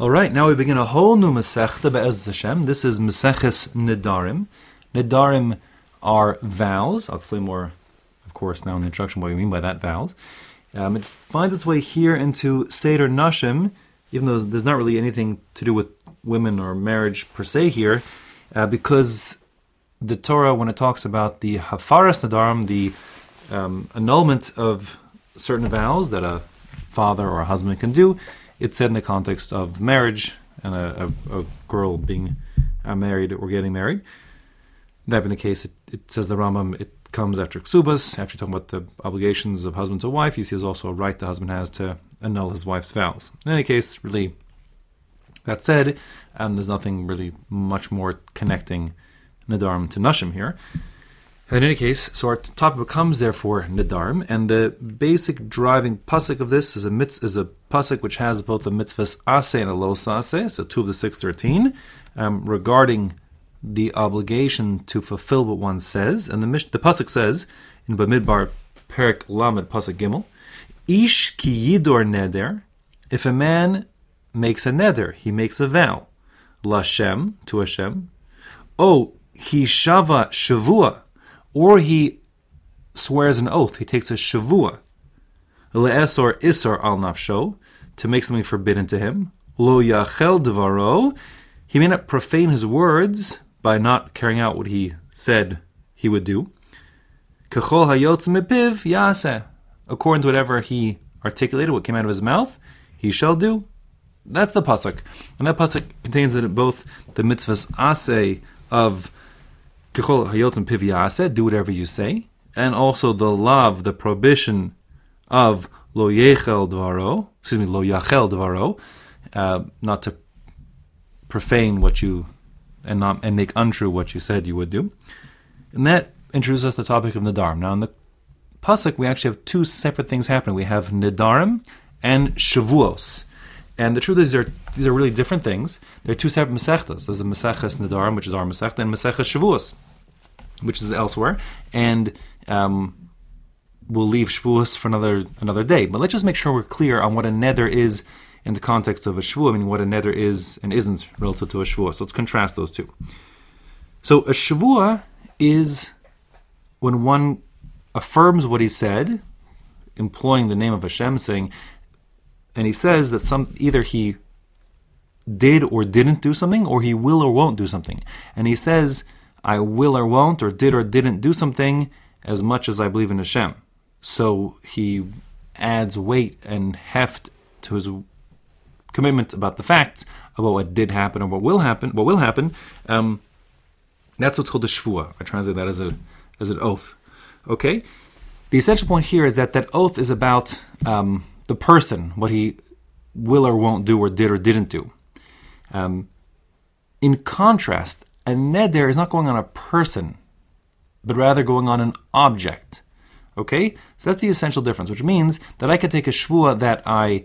All right, now we begin a whole new Masechta Be'ez Hashem. This is Maseches Nedarim. Nedarim are vows. I'll explain more, of course, now in the introduction what we mean by that, vows. It finds its way here into Seder Nashim, even though there's not really anything to do with women or marriage per se here, because the Torah, when it talks about the Hafaras Nedarim, the annulment of certain vows that a father or a husband can do, it's said in the context of marriage and a girl being married or getting married. That being the case, it says the Rambam, it comes after Ksubas, after talking about the obligations of husband to wife. You see there's also a right the husband has to annul his wife's vows. In any case, really, that said, there's nothing really much more connecting Nedarim to Nashim here. In any case, so our topic becomes therefore Nedarim, and the basic driving pasuk of this is a pasuk which has both the mitzvahs aseh and a los aseh, so 2 of the 613, regarding the obligation to fulfill what one says. And the pasuk says in Bamidbar Perek Lamed pasuk Gimel, Ish ki yidor neder, if a man makes a neder, he makes a vow, Lashem, to Hashem, O he shava shavua, or he swears an oath, he takes a shavua, le'esor isor al nafsho, to make something forbidden to him, lo yachel devaro, he may not profane his words by not carrying out what he said he would do, kechol hayotz mipiv yaseh, according to whatever he articulated, what came out of his mouth, he shall do. That's the pasuk, and that pasuk contains that both the mitzvahs aseh of Kechol hayotim piv yaseh, do whatever you say, and also the lav, the prohibition of lo yachel devaro, not to profane what you and make untrue what you said you would do. And that introduces us to the topic of Nedarim. Now in the pasuk we actually have two separate things happening. We have Nedarim and Shavuos. And the truth is these are really different things. They're two separate Masechtas. There's the Maseches Nedarim, which is our Masechta, and Maseches Shavuos, which is elsewhere. And we'll leave Shavuos for another day. But let's just make sure we're clear on what a neder is in the context of a Shavuot, meaning what a neder is and isn't relative to a Shavuot. So let's contrast those two. So a Shavuot is when one affirms what he said, employing the name of Hashem, saying, and he says that either he did or didn't do something, or he will or won't do something. And he says, I will or won't, or did or didn't do something as much as I believe in Hashem. So he adds weight and heft to his commitment about the facts, about what did happen or what will happen. That's what's called a shvuah. I translate that as an oath. Okay? The essential point here is that oath is about the person, what he will or won't do, or did or didn't do. In contrast, a neder is not going on a person, but rather going on an object. Okay? So that's the essential difference, which means that I could take a shvuah that I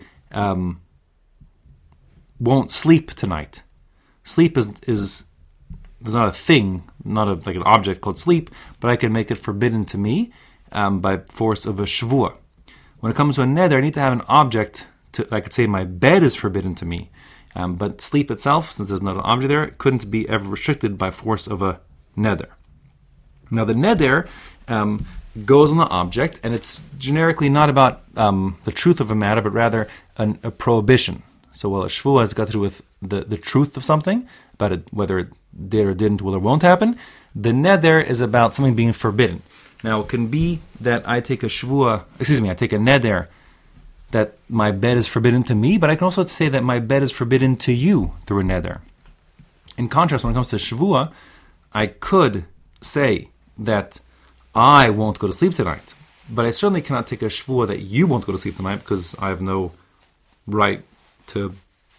won't sleep tonight. Sleep is not a thing, not like an object called sleep, but I can make it forbidden to me by force of a shvuah. When it comes to a neder, I need to have an object. I could say my bed is forbidden to me, but sleep itself, since there's not an object there, it couldn't be ever restricted by force of a neder. Now the neder goes on the object, and it's generically not about the truth of a matter, but rather a prohibition. So while a shvuah has got to do with the truth of something, about it, whether it did or didn't, will or won't happen, the neder is about something being forbidden. Now, it can be that I take a neder that my bed is forbidden to me, but I can also say that my bed is forbidden to you through a neder. In contrast, when it comes to shvuah, I could say that I won't go to sleep tonight, but I certainly cannot take a shvuah that you won't go to sleep tonight, because I have no right to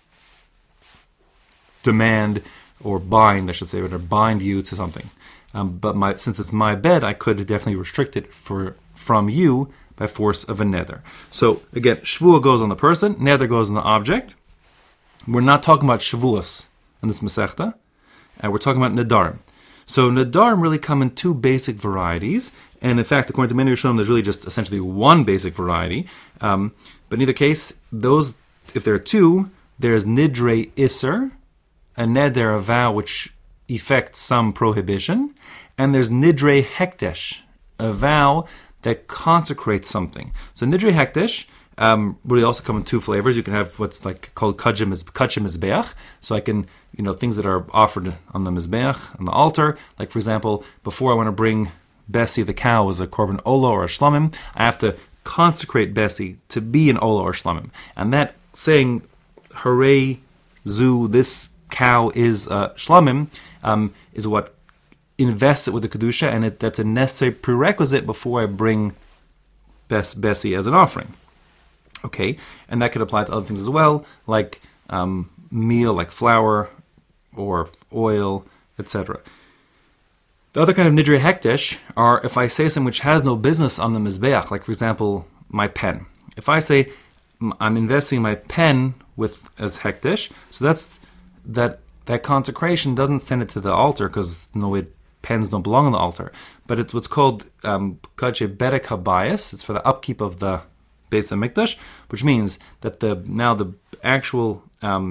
demand or bind, or bind you to something. But since it's my bed, I could definitely restrict it from you by force of a neder. So again, shvuah goes on the person, neder goes on the object. We're not talking about shavuos in this masechta, and we're talking about nedarim. So nedarim really come in two basic varieties, and in fact, according to many Rishonim, there's really just essentially one basic variety. But in either case, those, if there are two, there's nidre iser, a neder, a vow which effects some prohibition, and there's nidre hekdesh, a vow that consecrates something. So nidre hekdesh really also come in two flavors. You can have what's like called kachim mizbeach. So I can, things that are offered on the mizbeach, on the altar. Like for example, before I want to bring Bessie the cow as a korban ola or a shlamim, I have to consecrate Bessie to be an ola or shlamim. And that saying, hooray, zu, this cow is shlamim, is what invests it with the kedusha, and that's a necessary prerequisite before I bring Bessie as an offering. Okay, and that could apply to other things as well, like meal, like flour or oil, etc. The other kind of nidre hekdesh are if I say something which has no business on the mizbeach, like for example, my pen. If I say I'm investing my pen as hekdesh, so that's that consecration doesn't send it to the altar because pens don't belong on the altar, but it's what's called kache berek habayis. It's for the upkeep of the Beis HaMikdash, which means that the actual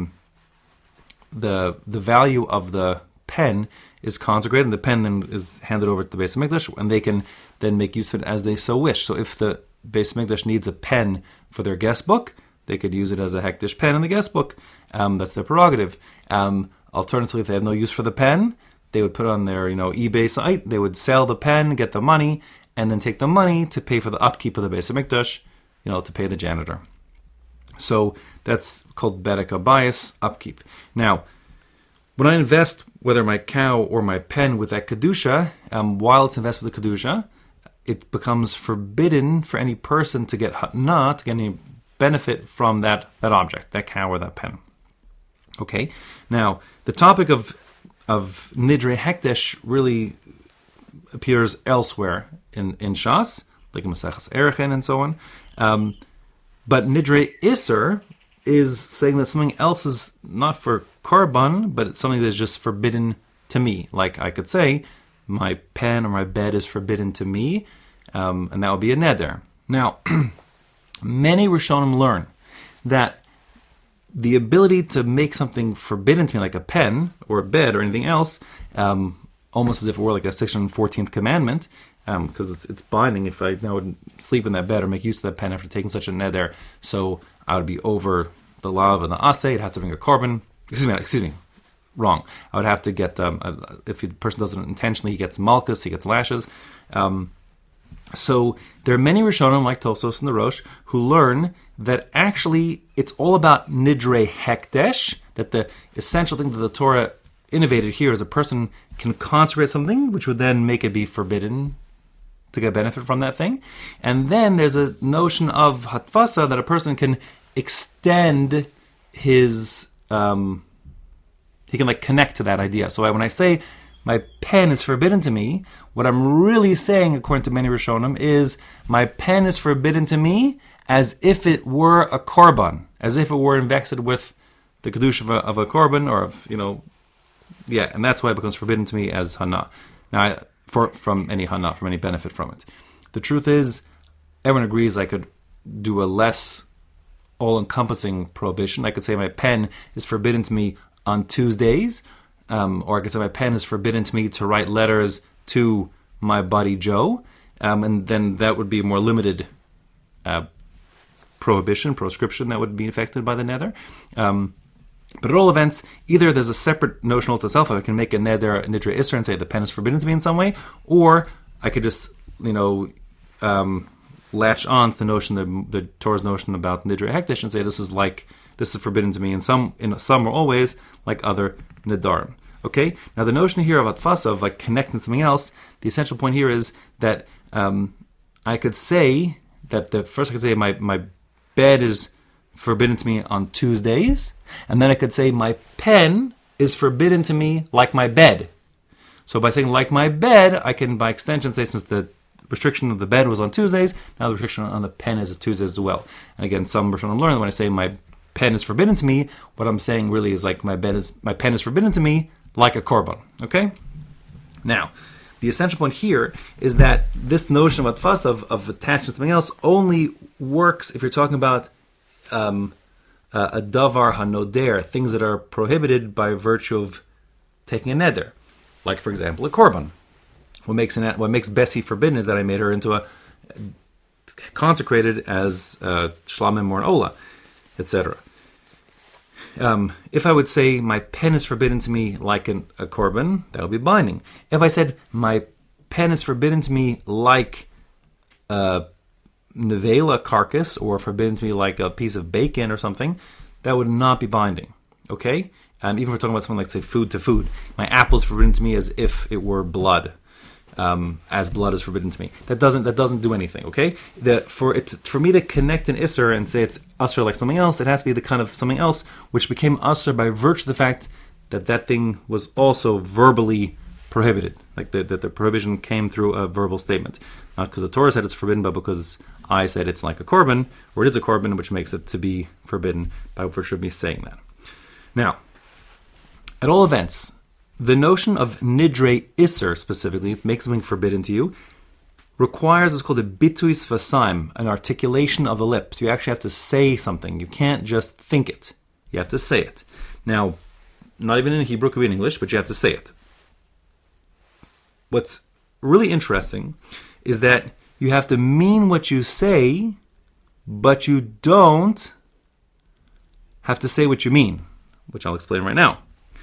the value of the pen is consecrated, and the pen then is handed over to the Beis HaMikdash, and they can then make use of it as they so wish. So if the Beis HaMikdash needs a pen for their guest book, they could use it as a hekdesh pen in the guest book. That's their prerogative. Alternatively, if they have no use for the pen, they would put it on their eBay site. They would sell the pen, get the money, and then take the money to pay for the upkeep of the Beis HaMikdash, to pay the janitor. So that's called berek habayis, upkeep. Now, when I invest, whether my cow or my pen with that kedusha, while it's invested with the kedusha, it becomes forbidden for any person to get hatna, to get any benefit from that object, that cow or that pen. Okay. Now, the topic of nidre hekdesh really appears elsewhere in Shas, like in Maseches Erechin and so on. But nidre iser is saying that something else is not for korban, but it's something that is just forbidden to me. Like I could say, my pen or my bed is forbidden to me, and that would be a neder. Now, many Rishonim learn that the ability to make something forbidden to me, like a pen or a bed or anything else, almost as if it were like a 614th commandment, because it's binding. If I now would sleep in that bed or make use of that pen after taking such a neder, so I would be over the law and the asay. I'd have to bring a korban. Excuse me, wrong. I would have to get, if the person does it intentionally, he gets malchus, he gets lashes. So there are many Rishonim, like Tosfos and the Rosh, who learn that actually it's all about nidre hekdesh, that the essential thing that the Torah innovated here is a person can consecrate something, which would then make it be forbidden to get benefit from that thing. And then there's a notion of hatfasa, that a person can extend his, he can connect to that idea. So when I say my pen is forbidden to me, what I'm really saying, according to many Rishonim, is my pen is forbidden to me as if it were a korban, as if it were invested with the kedusha of a korban, or and that's why it becomes forbidden to me as hana. Now, from any hana, from any benefit from it. The truth is, everyone agrees I could do a less all-encompassing prohibition. I could say my pen is forbidden to me on Tuesdays, or I could say my pen is forbidden to me to write letters to my buddy Joe, and then that would be a more limited proscription that would be affected by the neder. But at all events, either there's a separate notion all to itself, I can make a neder, nidre iser, and say the pen is forbidden to me in some way, or I could just, latch on to the notion, the Torah's notion about nidre hekdesh, and say this is forbidden to me in some or all ways, like other nedarim. Okay? Now the notion here of atfasa, of connecting to something else, the essential point here is that I could say that first I could say my bed is forbidden to me on Tuesdays, and then I could say my pen is forbidden to me like my bed. So by saying like my bed, I can by extension say, since the restriction of the bed was on Tuesdays, now the restriction on the pen is Tuesdays as well. And again, some Rishonim learn that when I say my pen is forbidden to me, what I'm saying really is my pen is forbidden to me like a korban. Okay? Now, the essential point here is that this notion of atfas, of attaching to something else, only works if you're talking about a davar hanoder, things that are prohibited by virtue of taking a neder. Like, for example, a korban. What makes Bessie forbidden is that I made her into a consecrated as shlamim or an ola, etc. If I would say my pen is forbidden to me like a korban, that would be binding. If I said my pen is forbidden to me like a nevela carcass, or forbidden to me like a piece of bacon or something, that would not be binding. Okay? Even if we're talking about something like, say, food to food. My apple is forbidden to me as if it were blood. As blood is forbidden to me. That doesn't do anything, okay? For me to connect an isser and say it's usser like something else, it has to be the kind of something else which became usser by virtue of the fact that thing was also verbally prohibited. Like that the prohibition came through a verbal statement. Not because the Torah said it's forbidden, but because I said it's like a korban, or it is a korban, which makes it to be forbidden by virtue of me saying that. Now, at all events, the notion of nidre isser specifically, make something forbidden to you, requires what's called a bitui svasaim, an articulation of the lips. You actually have to say something. You can't just think it. You have to say it. Now, not even in Hebrew, it could be in English, but you have to say it. What's really interesting is that you have to mean what you say, but you don't have to say what you mean, which I'll explain right now.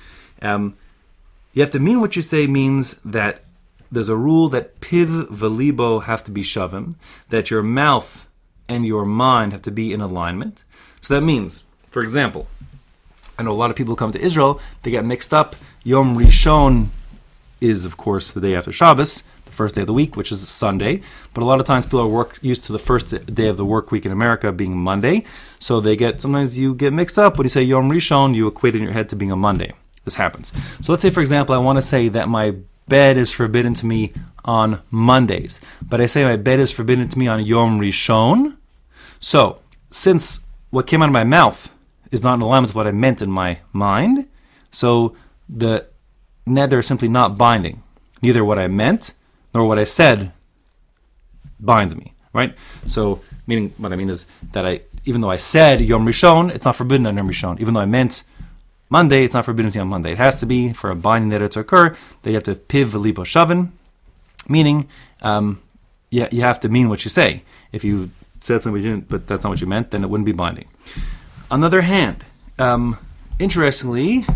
You have to mean what you say means that there's a rule that piv velibo have to be shavim, that your mouth and your mind have to be in alignment. So that means, for example, I know a lot of people come to Israel, they get mixed up. Yom Rishon is, of course, the day after Shabbos, the first day of the week, which is Sunday. But a lot of times people are used to the first day of the work week in America being Monday. So sometimes you get mixed up. When you say Yom Rishon, you equate it in your head to being a Monday. This happens. So let's say, for example, I want to say that my bed is forbidden to me on Mondays. But I say my bed is forbidden to me on Yom Rishon. So, since what came out of my mouth is not in alignment with what I meant in my mind, so the neder is simply not binding. Neither what I meant nor what I said binds me, right? So, meaning what I mean is that even though I said Yom Rishon, it's not forbidden on Yom Rishon. Even though I meant Monday, it's not forbidden to you on Monday. It has to be, for a binding neder to occur, that you have to piv v'libo shavin, meaning you have to mean what you say. If you said something but that's not what you meant, then it wouldn't be binding. On the other hand, interestingly,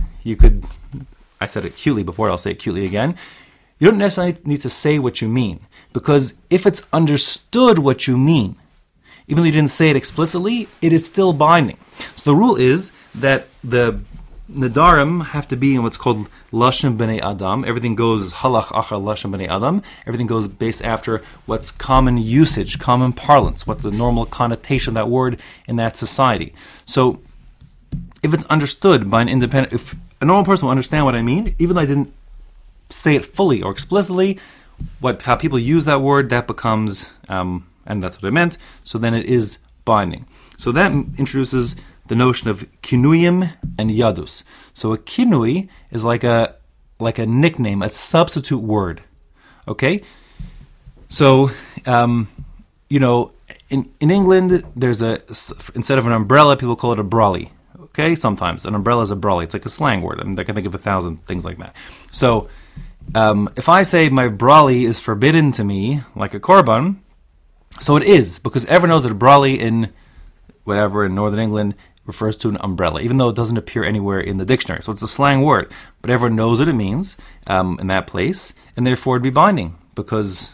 I said it cutely before, I'll say it cutely again, you don't necessarily need to say what you mean, because if it's understood what you mean, even though you didn't say it explicitly, it is still binding. So the rule is that the Nadarim have to be in what's called Lashon B'nei Adam. Everything goes halach achar Lashon B'nei Adam. Everything goes based after what's common usage, common parlance, what the normal connotation of that word in that society. So, if it's understood by if a normal person will understand what I mean, even though I didn't say it fully or explicitly, how people use that word, that becomes, and that's what I meant, so then it is binding. So that introduces the notion of kinuyim and yadus. So a kinui is like a nickname, a substitute word. Okay? So, in England, there's instead of an umbrella, people call it a brolly. Okay? Sometimes. An umbrella is a brolly. It's like a slang word. I mean, I can think of 1,000 things like that. So, if I say my brolly is forbidden to me, like a korban, so it is, because everyone knows that a brolly in Northern England refers to an umbrella, even though it doesn't appear anywhere in the dictionary. So it's a slang word, but everyone knows what it means in that place, and therefore it'd be binding, because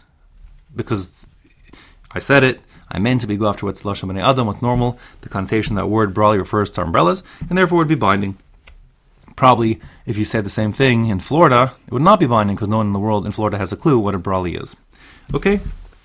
I said it, I meant to go after what's Lashon B'nei Adam, what's normal, the connotation of that word brolly refers to umbrellas, and therefore it would be binding. Probably, if you said the same thing in Florida, it would not be binding, because no one in the world in Florida has a clue what a brolly is. Okay?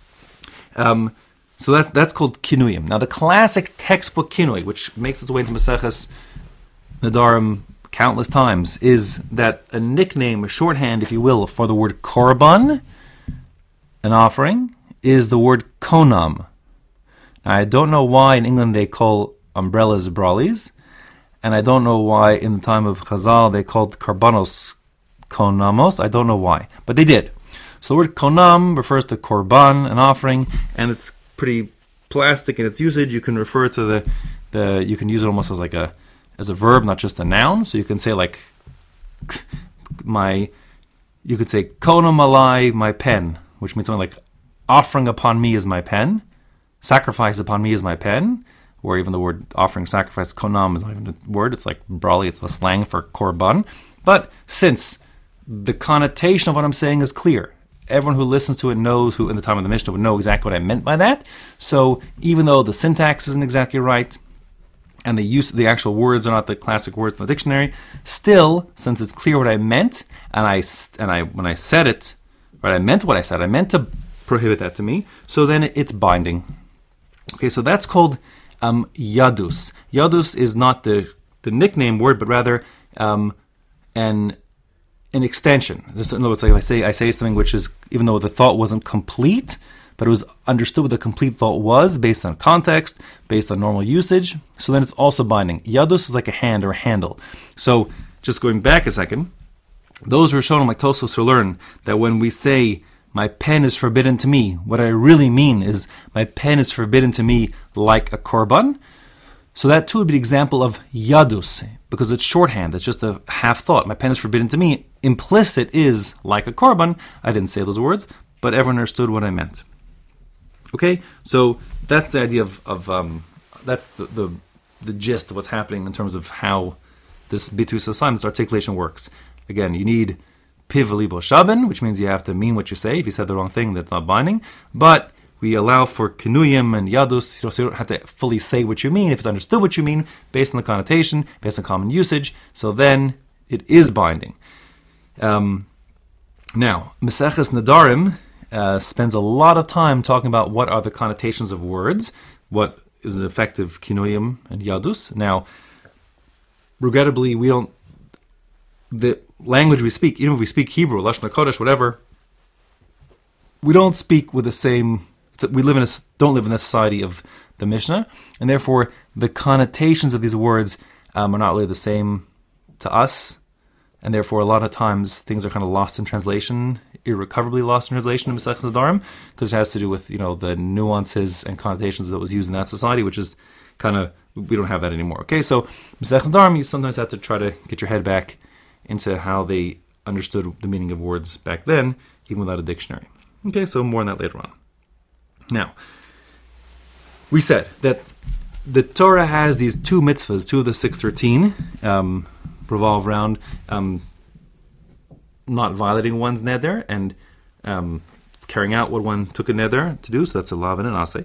So that's called kinuyim. Now the classic textbook kinui, which makes its way into Maseches Nedarim countless times, is that a nickname, a shorthand, if you will, for the word korban, an offering, is the word konam. Now I don't know why in England they call umbrellas brollies, and I don't know why in the time of Chazal they called karbanos konamos. I don't know why, but they did. So the word konam refers to korban, an offering, and it's pretty plastic in its usage. You can refer to you can use it almost as a verb, not just a noun. So you can say like you could say kono malai, my pen, which means something like offering upon me is my pen, sacrifice upon me is my pen, or even the word offering, sacrifice, konam is not even a word, it's like brali, it's the slang for korban. But since the connotation of what I'm saying is clear, everyone who listens to it knows, who in the time of the Mishnah would know exactly what I meant by that. So even though the syntax isn't exactly right, and the use of the actual words are not the classic words in the dictionary, still, since it's clear what I meant, and when I said it, right, I meant what I said. I meant to prohibit that to me. So then it's binding. Okay, so that's called yadus. Yadus is not the nickname word, but rather an extension. In other words, like if I say something which is, even though the thought wasn't complete, but it was understood what the complete thought was based on context, based on normal usage, so then it's also binding. Yadus is like a hand or a handle. So just going back a second, those who are shown like Tosfos will learn that when we say my pen is forbidden to me, what I really mean is my pen is forbidden to me like a korban. So that too would be the example of yadus, because it's shorthand, it's just a half thought. My pen is forbidden to me. Implicit is like a korban. I didn't say those words, but everyone understood what I meant. Okay, so that's the idea of that's the gist of what's happening in terms of how this bitus hasan, this articulation works. Again, you need piv libo shaben, which means you have to mean what you say. If you said the wrong thing, that's not binding. But we allow for kinuyim and yadus, so you don't have to fully say what you mean. If it's understood what you mean, based on the connotation, based on common usage, so then it is binding. Now, Maseches Nedarim spends a lot of time talking about what are the connotations of words, what is an effective kinuyim and yadus. Now, regrettably, the language we speak, even if we speak Hebrew, Lashon HaKodesh, whatever, we don't speak with the same. We don't live in the society of the Mishnah, and therefore the connotations of these words are not really the same to us, and therefore a lot of times things are kind of lost in translation, irrecoverably lost in translation in Maseches Nedarim, because it has to do with the nuances and connotations that was used in that society, which is kind of, we don't have that anymore. Okay, so Maseches Nedarim, you sometimes have to try to get your head back into how they understood the meaning of words back then, even without a dictionary. Okay, so more on that later on. Now, we said that the Torah has these two mitzvahs, two of the 613, revolve around not violating one's neder and carrying out what one took a neder to do, so that's a lav and an aseh.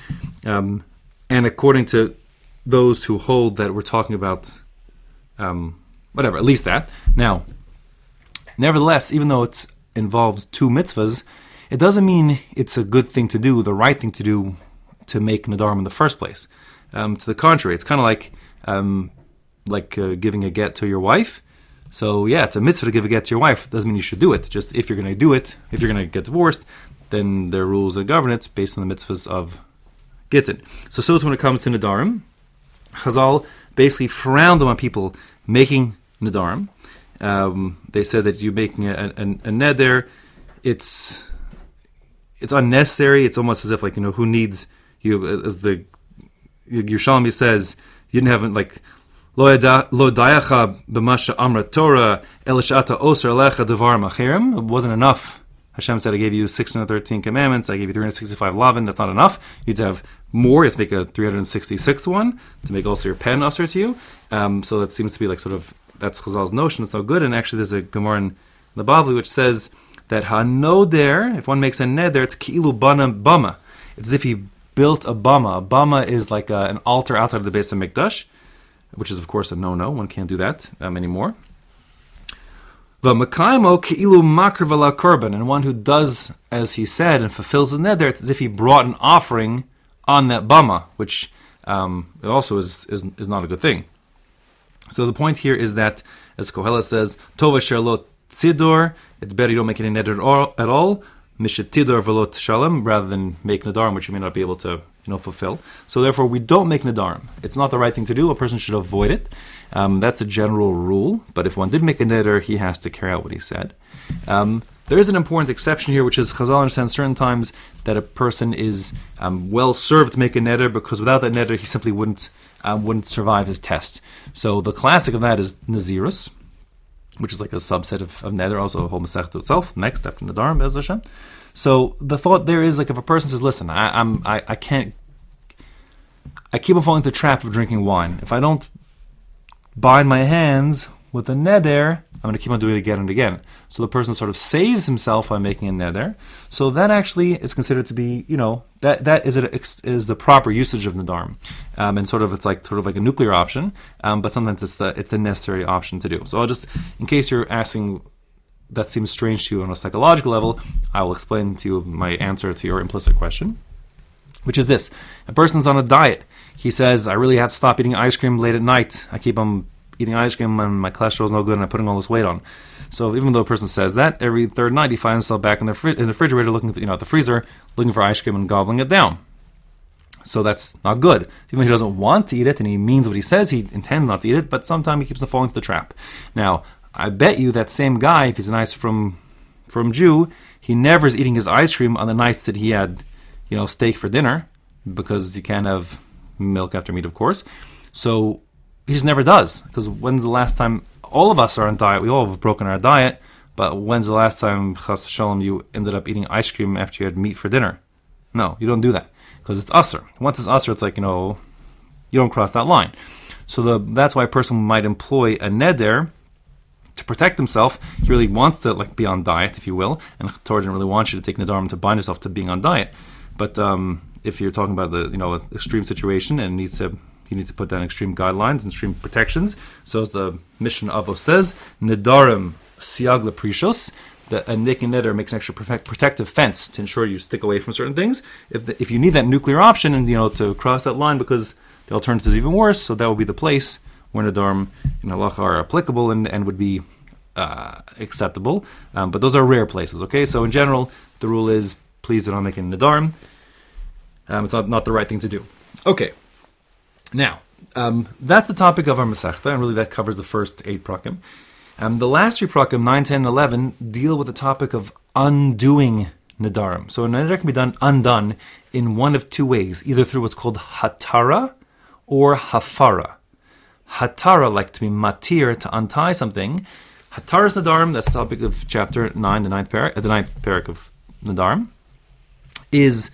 And according to those who hold that we're talking about, whatever, at least that. Now, nevertheless, even though it involves two mitzvahs, it doesn't mean it's a good thing to do, the right thing to do, to make nedarim in the first place. To the contrary, it's kind of like giving a get to your wife. So yeah, it's a mitzvah to give a get to your wife. It doesn't mean you should do it. Just if you're going to do it, if you're going to get divorced, then there are rules that govern it based on the mitzvahs of gittin. So when it comes to nedarim, Chazal basically frowned on people making nedarim. They said that you making a neder, it's unnecessary. It's almost as if who needs you, as the Yerushalmi says, you didn't have lo dayacha b'masha amra Torah elishata oser alecha devar machirim. It wasn't enough. Hashem said, I gave you 613 commandments, I gave you 365 lavin. That's not enough. You need to have more. You have to make a 366th one to make also your pen usher to you. So that seems to be that's Chazal's notion. It's no good. And actually there's a Gemara in the Bavli which says that hanoder, if one makes a neder, it's ki'ilu bana bama. It's as if he built a bama. A bama is like an altar outside of the Beis HaMikdash, which is of course a no-no. One can't do that anymore. V'makaimo ki'ilu makriv ala korban, and one who does as he said and fulfills his neder, it's as if he brought an offering on that bama, which it also is not a good thing. So the point here is that, as Koheles says, tova sherlo tzidor, it's better you don't make any neder at all, mishetidor velot shalom, rather than make nedarim, which you may not be able to fulfill. So therefore, we don't make nedarim. It's not the right thing to do. A person should avoid it. That's the general rule. But if one did make a neder, he has to carry out what he said. There is an important exception here, which is Chazal understands certain times that a person is well served to make a neder, because without that neder, he simply wouldn't survive his test. So the classic of that is Nazirus, which is like a subset of neder, also a whole Masechta itself. Next, after Nadarim, Be'ez Hashem. So the thought there is, like, if a person says, "Listen, I can't, I keep on falling into the trap of drinking wine. If I don't bind my hands with a neder, I'm going to keep on doing it again and again." So the person sort of saves himself by making a neder. So that actually is considered to be, that is the proper usage of nedarim, and sort of it's like a nuclear option, but sometimes it's the necessary option to do. So I'll just, in case you're asking, that seems strange to you on a psychological level, I will explain to you my answer to your implicit question, which is this: a person's on a diet. He says, "I really have to stop eating ice cream late at night. I keep on eating ice cream and my cholesterol is no good and I'm putting all this weight on." So even though a person says that, every third night he finds himself back in the refrigerator looking at the freezer, looking for ice cream and gobbling it down. So that's not good. Even though he doesn't want to eat it and he means what he says, he intends not to eat it, but sometimes he keeps on falling into the trap. Now, I bet you that same guy, if he's a nice from Jew, he never is eating his ice cream on the nights that he had, steak for dinner, because you can't have milk after meat, of course. So he just never does, because when's the last time? All of us are on diet. We all have broken our diet, but when's the last time, chas v'shalom, you ended up eating ice cream after you had meat for dinner? No, you don't do that, because it's usur. Once it's usur, it's like, you don't cross that line. So that's why a person might employ a neder to protect himself. He really wants to be on diet, if you will, and Torah didn't really want you to take nedarim to bind yourself to being on diet. But if you're talking about the extreme situation and you need to put down extreme guidelines and extreme protections. So as the mission of Avos says, nedarim siag leprishos, that a making neder makes an extra protective fence to ensure you stick away from certain things. If you need that nuclear option and to cross that line because the alternative is even worse, so that will be the place where nedarim in halacha are applicable and would be acceptable. But those are rare places. Okay, so in general, the rule is please do not make any nedarim. It's not the right thing to do. Okay. Now, that's the topic of our Masechta, and really that covers the first 8 prakim. The last 3 prakim, 9, 10, and 11, deal with the topic of undoing nedarim. So a neder can be undone in one of 2 ways, either through what's called hatara or hafara. Hatara, like to be matir, to untie something. Hataras nedarim, that's the topic of chapter 9, the ninth parak of nedarim, is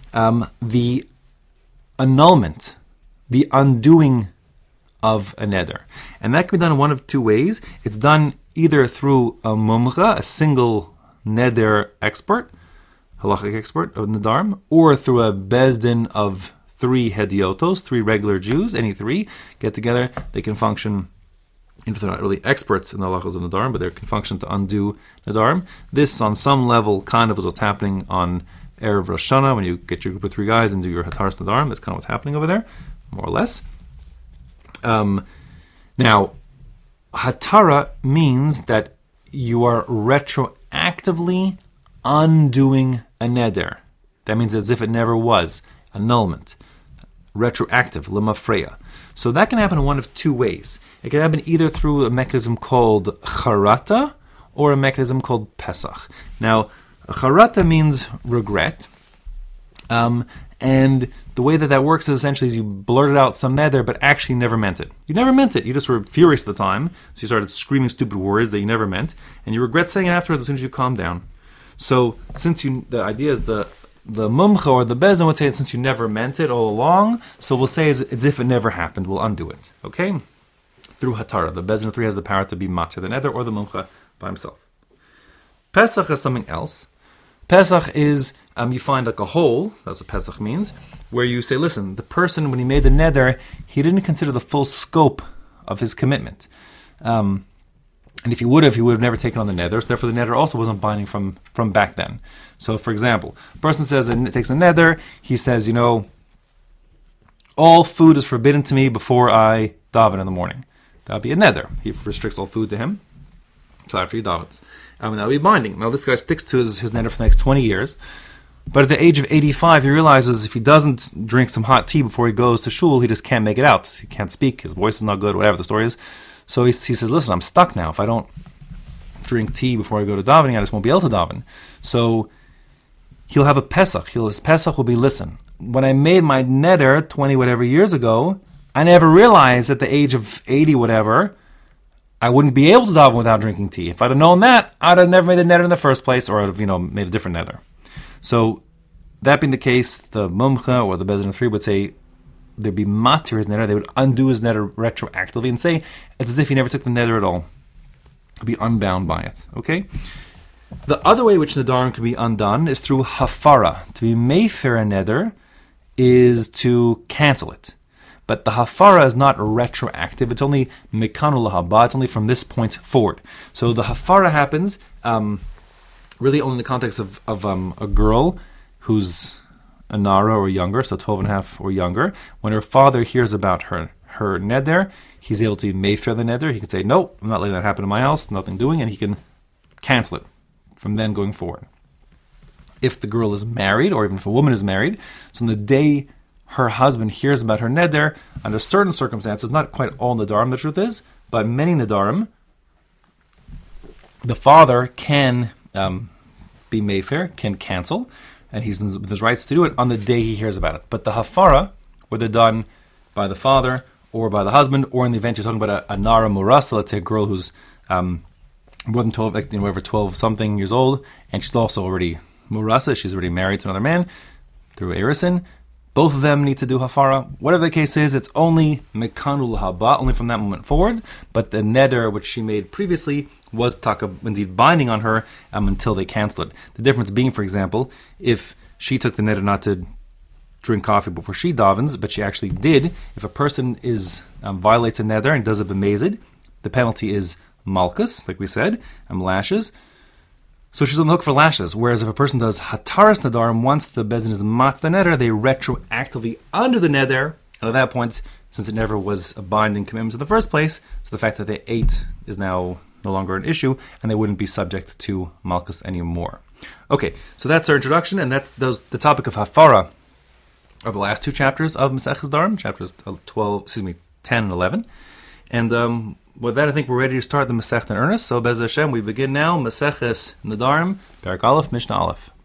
the annulment, the undoing of a neder. And that can be done in one of 2 ways. It's done either through a mumcha, a single neder expert, halachic expert of nedarim, or through a bezdin of 3 hediotos, 3 regular Jews, any 3, get together. They can function, if they're not really experts in the halachos of nedarim, but they can function to undo nedarim. This, on some level, kind of is what's happening on Erev Rosh Hashanah, when you get your group of 3 guys and do your hataras nedarim. That's kind of what's happening over there, more or less. Now, hatara means that you are retroactively undoing a neder. That means as if it never was, annulment, retroactive, lemafreya. So that can happen in one of 2 ways. It can happen either through a mechanism called charata or a mechanism called pesach. Now, charata means regret, and the way that works is essentially you blurted out some neder, but actually never meant it. You never meant it. You just were furious at the time, so you started screaming stupid words that you never meant, and you regret saying it afterwards as soon as you calm down. So, since the idea is the mumcha or the bezdin would say it since you never meant it all along, so we'll say as if it never happened. We'll undo it. Okay? Through hatara. The bezdin of 3 has the power to be matir the neder or the mumcha by himself. Pesach is something else. Pesach is, you find like a hole, that's what Pesach means, where you say, listen, the person, when he made the neder, he didn't consider the full scope of his commitment. And if he would have never taken on the neder, so therefore the neder also wasn't binding from back then. So, for example, a person says, and takes a neder, he says, all food is forbidden to me before I daven in the morning. That would be a neder. He restricts all food to him, so after he davens. That would be binding. Now, this guy sticks to his neder for the next 20 years, but at the age of 85, he realizes if he doesn't drink some hot tea before he goes to shul, he just can't make it out. He can't speak, his voice is not good, whatever the story is. So he says, listen, I'm stuck now. If I don't drink tea before I go to davening, I just won't be able to daven. So he'll have a Pesach. His Pesach will be, listen, when I made my neder 20 whatever years ago, I never realized at the age of 80 whatever, I wouldn't be able to daven without drinking tea. If I'd have known that, I'd have never made the neder in the first place, or I'd have, made a different neder. So, that being the case, the Mumcha or the Beis Din 3 would say there'd be matir his neder. They would undo his neder retroactively and say it's as if he never took the neder at all. He'd be unbound by it. Okay? The other way which nedarim can be undone is through hafara. To be mefer a neder is to cancel it. But the hafara is not retroactive. It's only mikanu lahaba. It's only from this point forward. So the hafara happens really only in the context of a girl who's a nara or younger, so 12 and a half or younger. When her father hears about her neder, he's able to mefer the neder. He can say, no, I'm not letting that happen in my house, nothing doing, and he can cancel it from then going forward. If the girl is married, or even if a woman is married, so on the day her husband hears about her neder, under certain circumstances, not quite all nedarim, the truth is, but many nedarim, the father can be mefer, can cancel, and he's with his rights to do it on the day he hears about it. But the hafara, whether done by the father or by the husband, or in the event you're talking about a nara murasa, let's say a girl who's more than 12, whatever, 12 something years old, and she's also already murasa, she's already married to another man through erisin. Both of them need to do hafara. Whatever the case is, it's only mekanul haba, only from that moment forward. But the neder which she made previously was indeed binding on her until they cancel it. The difference being, for example, if she took the neder not to drink coffee before she davens, but she actually did, if a person violates a neder and does a b'mezid, the penalty is malchus, like we said, lashes. So she's on the hook for lashes. Whereas if a person does hataras nedarim, once the Beis Din is mat the neder, they retroactively undo the neder, and at that point, since it never was a binding commitment in the first place, so the fact that they ate is now no longer an issue, and they wouldn't be subject to malchus anymore. Okay, so that's our introduction, and that's the topic of hafara of the last two chapters of Maseches Nedarim, chapters 10 and 11. And with that, I think we're ready to start the Masechta in earnest. So, Bez Hashem, we begin now, Maseches Nedarim, Perek Aleph, Mishnah Aleph.